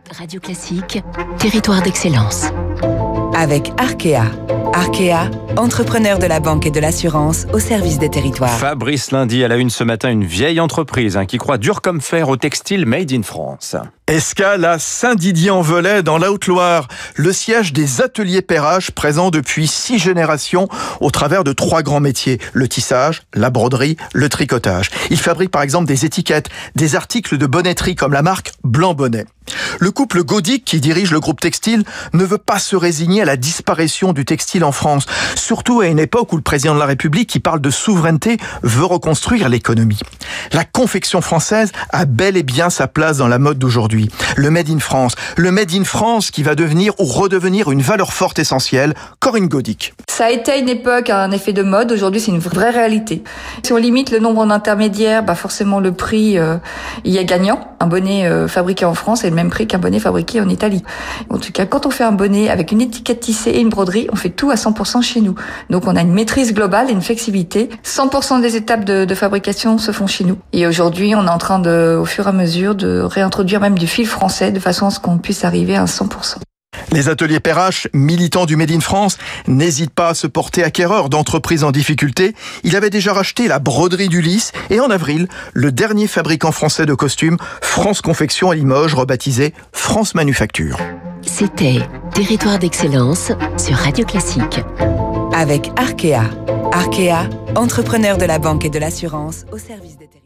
Radio Classique, territoire d'excellence. Avec Arkea. Arkea, entrepreneur de la banque et de l'assurance au service des territoires. Fabrice Lundy à la une ce matin, une vieille entreprise qui croit dur comme fer au textile made in France. Escale à Saint-Didier-en-Velay dans la Haute-Loire, le siège des ateliers Perrache présents depuis 6 générations au travers de 3 grands métiers, le tissage, la broderie, le tricotage. Ils fabriquent par exemple des étiquettes, des articles de bonnetterie comme la marque Blanc Bonnet. Le couple Gaudic, qui dirige le groupe textile, ne veut pas se résigner à la disparition du textile en France, surtout à une époque où le président de la République, qui parle de souveraineté, veut reconstruire l'économie. La confection française a bel et bien sa place dans la mode d'aujourd'hui. Le Made in France qui va devenir ou redevenir une valeur forte essentielle. Corinne Gaudic. Ça a été à une époque un effet de mode, aujourd'hui c'est une vraie réalité. Si on limite le nombre d'intermédiaires, forcément le prix il y a gagnant. Un bonnet fabriqué en France est le même prix qu'un bonnet fabriqué en Italie. En tout cas, quand on fait un bonnet avec une étiquette tissée et une broderie, on fait tout à 100% chez nous. Donc on a une maîtrise globale et une flexibilité. 100% des étapes de fabrication se font chez nous. Et aujourd'hui, on est en train au fur et à mesure de réintroduire même du fil français de façon à ce qu'on puisse arriver à 100%. Les ateliers Perrache, militants du Made in France, n'hésitent pas à se porter acquéreurs d'entreprises en difficulté. Il avait déjà racheté la broderie d'Ulysse et en avril, le dernier fabricant français de costumes, France Confection à Limoges, rebaptisé France Manufacture. C'était Territoire d'excellence sur Radio Classique. Avec Arkea. Arkea, entrepreneur de la banque et de l'assurance au service des territoires.